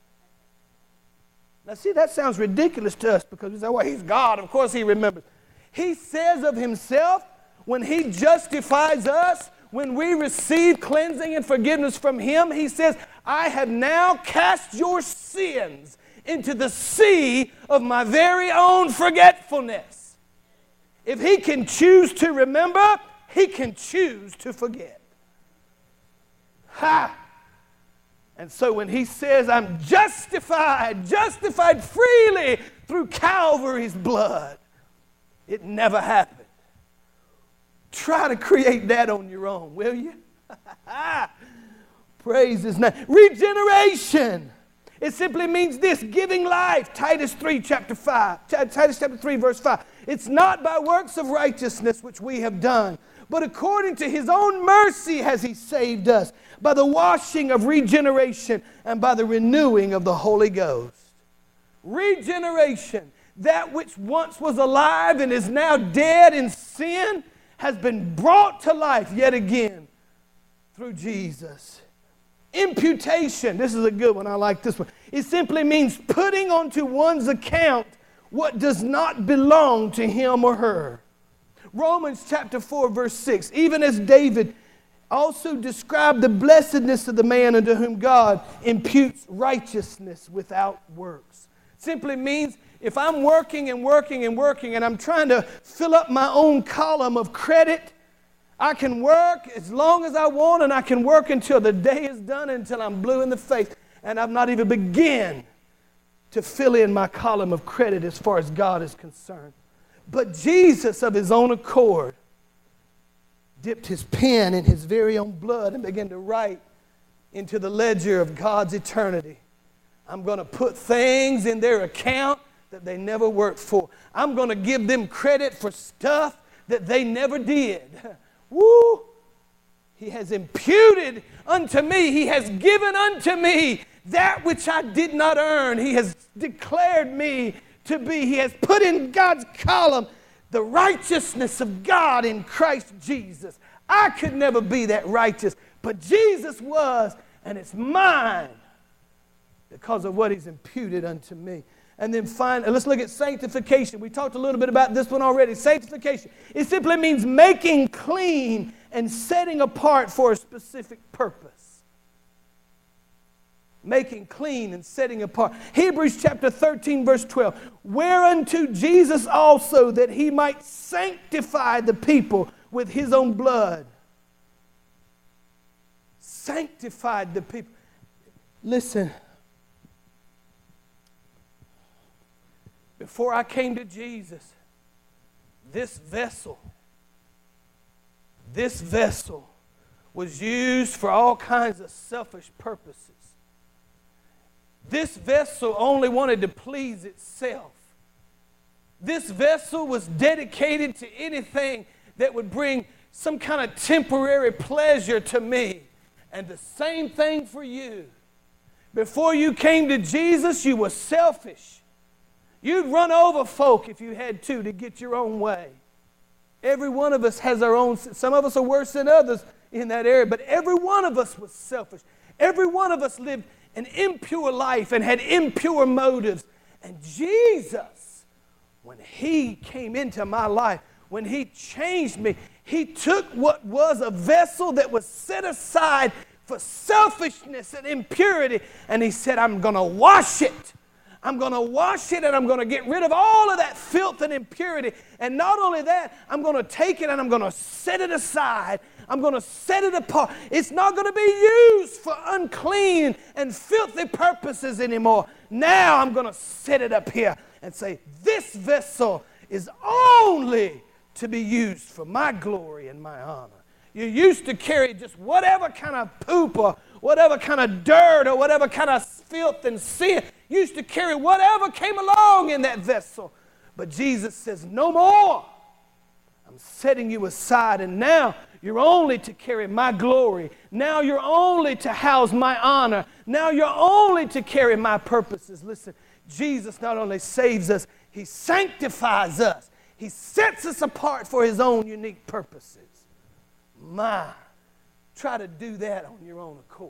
Now, see, that sounds ridiculous to us because we say, well, he's God. Of course he remembers. He says of himself, When He justifies us, when we receive cleansing and forgiveness from Him, He says, I have now cast your sins into the sea of my very own forgetfulness. If He can choose to remember, He can choose to forget. Ha! And so when He says, I'm justified freely through Calvary's blood, it never happened. Try to create that on your own, will you? Praise His name. Regeneration. It simply means this, giving life. Titus chapter 3, verse 5. It's not by works of righteousness which we have done, but according to His own mercy has He saved us, by the washing of regeneration and by the renewing of the Holy Ghost. Regeneration. That which once was alive and is now dead in sin has been brought to life yet again through Jesus. Imputation, this is a good one, I like this one. It simply means putting onto one's account what does not belong to him or her. Romans chapter 4, verse 6, even as David also described the blessedness of the man unto whom God imputes righteousness without works. Simply means if I'm working and I'm trying to fill up my own column of credit, I can work as long as I want, and I can work until the day is done, until I'm blue in the face, and I've not even begun to fill in my column of credit as far as God is concerned. But Jesus, of His own accord, dipped His pen in His very own blood and began to write into the ledger of God's eternity. I'm going to put things in their account that they never worked for. I'm going to give them credit for stuff that they never did. Woo! He has imputed unto me, He has given unto me that which I did not earn. He has declared me to be. He has put in God's column the righteousness of God in Christ Jesus. I could never be that righteous, but Jesus was, and it's mine because of what He's imputed unto me. And then finally, let's look at sanctification. We talked a little bit about this one already. Sanctification. It simply means making clean and setting apart for a specific purpose. Making clean and setting apart. Hebrews chapter 13, verse 12. Whereunto Jesus also, that He might sanctify the people with His own blood. Sanctified the people. Listen. Before I came to Jesus, this vessel was used for all kinds of selfish purposes. This vessel only wanted to please itself. This vessel was dedicated to anything that would bring some kind of temporary pleasure to me. And the same thing for you. Before you came to Jesus, you were selfish. You'd run over folk if you had to get your own way. Every one of us has our own. Some of us are worse than others in that area, but every one of us was selfish. Every one of us lived an impure life and had impure motives. And Jesus, when He came into my life, when He changed me, He took what was a vessel that was set aside for selfishness and impurity, and He said, I'm going to wash it. I'm going to wash it, and I'm going to get rid of all of that filth and impurity. And not only that, I'm going to take it and I'm going to set it aside. I'm going to set it apart. It's not going to be used for unclean and filthy purposes anymore. Now I'm going to set it up here and say, this vessel is only to be used for my glory and my honor. You used to carry just whatever kind of poop or whatever kind of dirt or whatever kind of filth and sin. You used to carry whatever came along in that vessel. But Jesus says, no more. I'm setting you aside, and now you're only to carry my glory. Now you're only to house my honor. Now you're only to carry my purposes. Listen, Jesus not only saves us, He sanctifies us. He sets us apart for His own unique purposes. Try to do that on your own accord.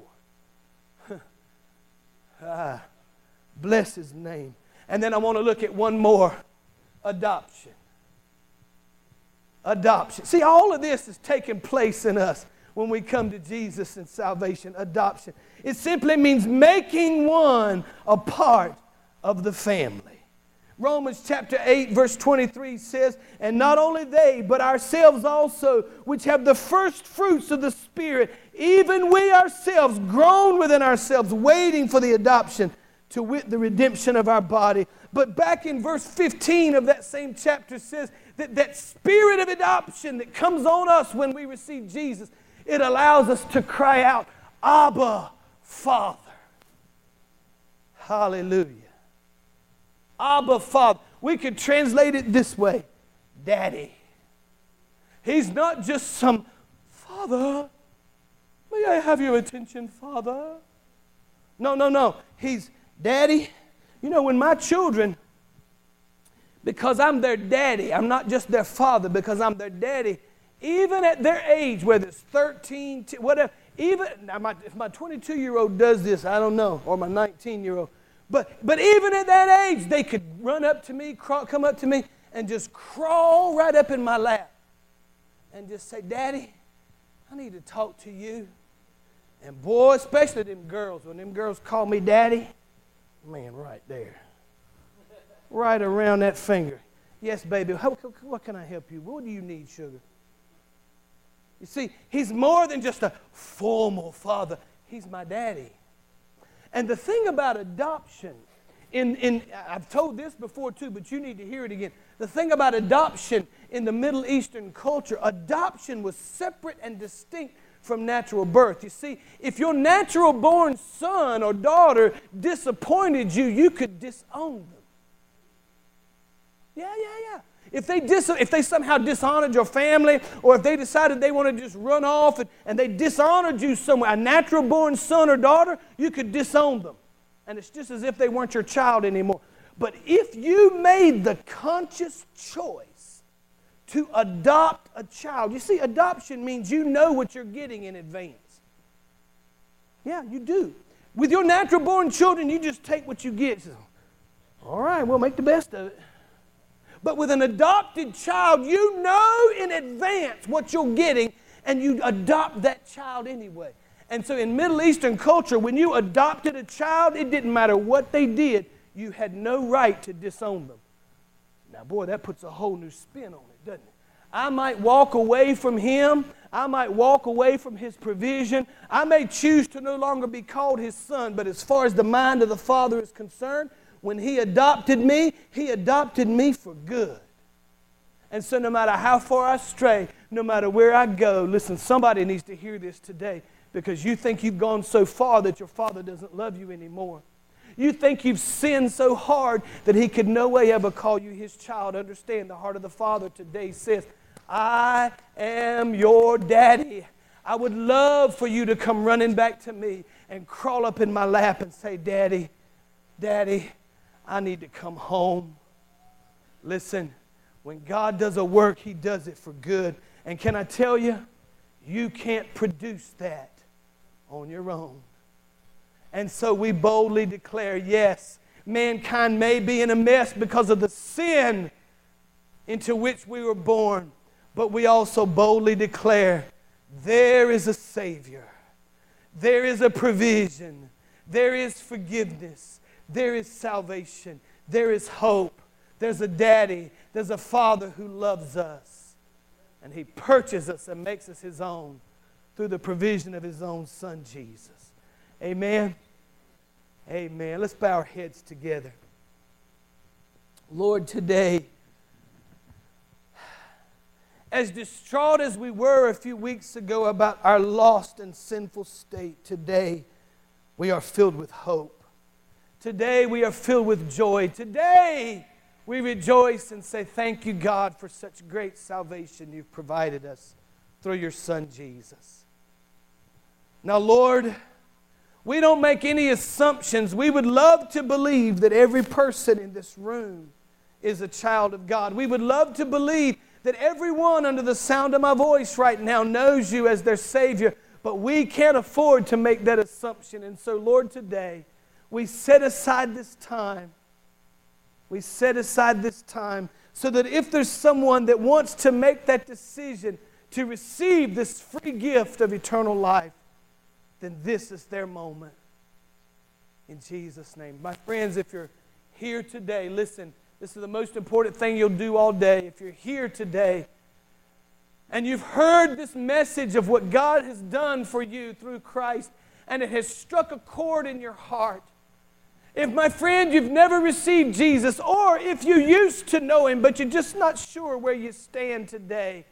Bless His name. And then I want to look at one more. Adoption. Adoption. See, all of this is taking place in us when we come to Jesus in salvation. Adoption. It simply means making one a part of the family. Romans chapter 8 verse 23 says, and not only they, but ourselves also, which have the first fruits of the Spirit, even we ourselves, groan within ourselves, waiting for the adoption, to wit, the redemption of our body. But back in verse 15 of that same chapter says that spirit of adoption that comes on us when we receive Jesus, it allows us to cry out, Abba, Father. Hallelujah. Abba, Father. We could translate it this way, Daddy. He's not just some Father. May I have your attention, Father? No. He's Daddy. You know, when my children, because I'm their daddy, I'm not just their father, because I'm their daddy, even at their age, whether it's 13, whatever, even, now if my 22-year-old does this, I don't know, or my 19-year-old, but even at that age, they could run up to me, come up to me, and just crawl right up in my lap and just say, Daddy, I need to talk to you. And boy, especially them girls, when them girls call me Daddy, man, right there. Right around that finger. Yes, baby, what can I help you? What do you need, sugar? You see, he's more than just a formal father. He's my daddy. And the thing about adoption, I've told this before too, but you need to hear it again. The thing about adoption in the Middle Eastern culture, adoption was separate and distinct from natural birth. You see, if your natural born son or daughter disappointed you, you could disown them. Yeah. If they somehow dishonored your family, or if they decided they want to just run off and they dishonored you somewhere, a natural born son or daughter, you could disown them. And it's just as if they weren't your child anymore. But if you made the conscious choice to adopt a child, you see, adoption means you know what you're getting in advance. Yeah, you do. With your natural born children, you just take what you get. So, all right, we'll make the best of it. But with an adopted child, you know in advance what you're getting, and you adopt that child anyway. And so in Middle Eastern culture, when you adopted a child, it didn't matter what they did, you had no right to disown them. Now, boy, that puts a whole new spin on it, doesn't it? I might walk away from him. I might walk away from his provision. I may choose to no longer be called his son, but as far as the mind of the Father is concerned, when he adopted me for good. And so no matter how far I stray, no matter where I go, listen, somebody needs to hear this today, because you think you've gone so far that your Father doesn't love you anymore. You think you've sinned so hard that he could no way ever call you his child. Understand, the heart of the Father today says, I am your daddy. I would love for you to come running back to me and crawl up in my lap and say, Daddy, Daddy, I need to come home. Listen, when God does a work, he does it for good. And can I tell you, you can't produce that on your own. And so we boldly declare, yes, mankind may be in a mess because of the sin into which we were born, but we also boldly declare, there is a Savior. There is a provision. There is forgiveness. There is salvation. There is hope. There's a daddy. There's a Father who loves us. And he purchases us and makes us his own through the provision of his own Son, Jesus. Amen. Amen. Let's bow our heads together. Lord, today, as distraught as we were a few weeks ago about our lost and sinful state, today we are filled with hope. Today we are filled with joy. Today we rejoice and say, thank you, God, for such great salvation you've provided us through your Son, Jesus. Now, Lord, we don't make any assumptions. We would love to believe that every person in this room is a child of God. We would love to believe that everyone under the sound of my voice right now knows you as their Savior, but we can't afford to make that assumption. And so, Lord, today, we set aside this time. We set aside this time so that if there's someone that wants to make that decision to receive this free gift of eternal life, then this is their moment. In Jesus' name. My friends, if you're here today, listen, this is the most important thing you'll do all day. If you're here today and you've heard this message of what God has done for you through Christ, and it has struck a chord in your heart, if, my friend, you've never received Jesus, or if you used to know Him but you're just not sure where you stand today,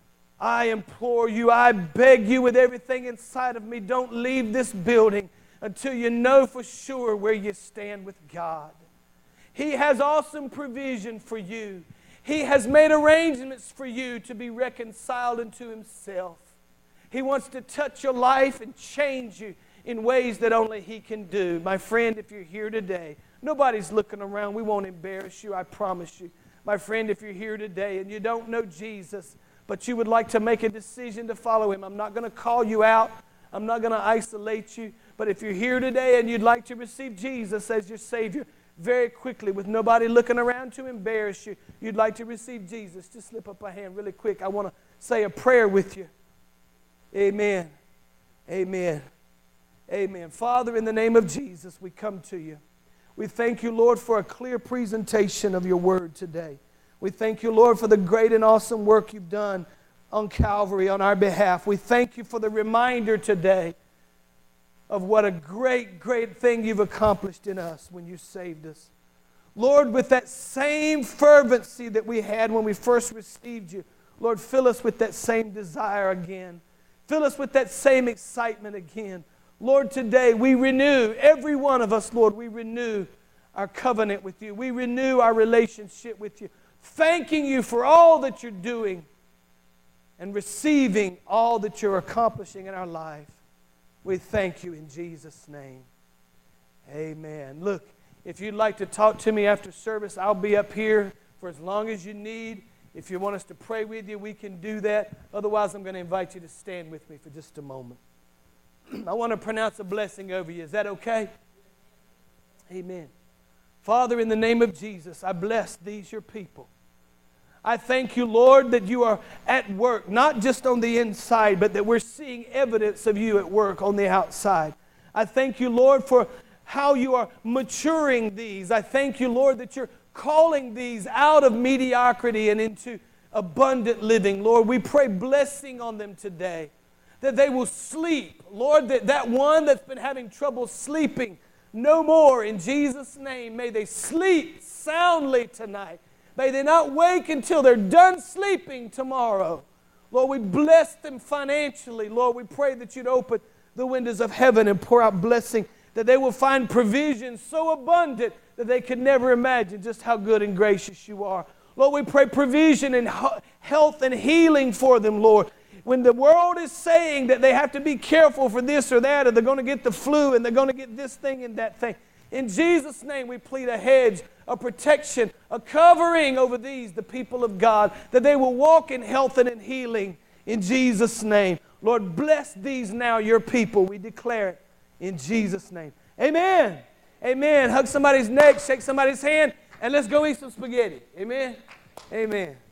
I implore you, I beg you with everything inside of me, don't leave this building until you know for sure where you stand with God. He has awesome provision for you. He has made arrangements for you to be reconciled unto Himself. He wants to touch your life and change you in ways that only He can do. My friend, if you're here today, nobody's looking around. We won't embarrass you, I promise you. My friend, if you're here today and you don't know Jesus, but you would like to make a decision to follow Him, I'm not going to call you out. I'm not going to isolate you. But if you're here today and you'd like to receive Jesus as your Savior, very quickly, with nobody looking around to embarrass you, you'd like to receive Jesus, just slip up a hand really quick. I want to say a prayer with you. Amen. Amen. Amen. Father, in the name of Jesus, we come to you. We thank you, Lord, for a clear presentation of your word today. We thank you, Lord, for the great and awesome work you've done on Calvary on our behalf. We thank you for the reminder today of what a great, great thing you've accomplished in us when you saved us. Lord, with that same fervency that we had when we first received you, Lord, fill us with that same desire again. Fill us with that same excitement again. Lord, today we renew, every one of us, Lord, we renew our covenant with you. We renew our relationship with you, thanking you for all that you're doing and receiving all that you're accomplishing in our life. We thank you in Jesus' name. Amen. Look, if you'd like to talk to me after service, I'll be up here for as long as you need. If you want us to pray with you, we can do that. Otherwise, I'm going to invite you to stand with me for just a moment. I want to pronounce a blessing over you. Is that okay? Amen. Father, in the name of Jesus, I bless these, your people. I thank you, Lord, that you are at work, not just on the inside, but that we're seeing evidence of you at work on the outside. I thank you, Lord, for how you are maturing these. I thank you, Lord, that you're calling these out of mediocrity and into abundant living. Lord, we pray blessing on them today, that they will sleep. Lord, that one that's been having trouble sleeping, no more in Jesus' name. May they sleep soundly tonight. May they not wake until they're done sleeping tomorrow. Lord, we bless them financially. Lord, we pray that you'd open the windows of heaven and pour out blessing, that they will find provision so abundant that they could never imagine just how good and gracious you are. Lord, we pray provision and health and healing for them, Lord. When the world is saying that they have to be careful for this or that, or they're going to get the flu and they're going to get this thing and that thing, in Jesus' name we plead a hedge, a protection, a covering over these, the people of God, that they will walk in health and in healing in Jesus' name. Lord, bless these now, your people. We declare it in Jesus' name. Amen. Amen. Hug somebody's neck, shake somebody's hand, and let's go eat some spaghetti. Amen. Amen.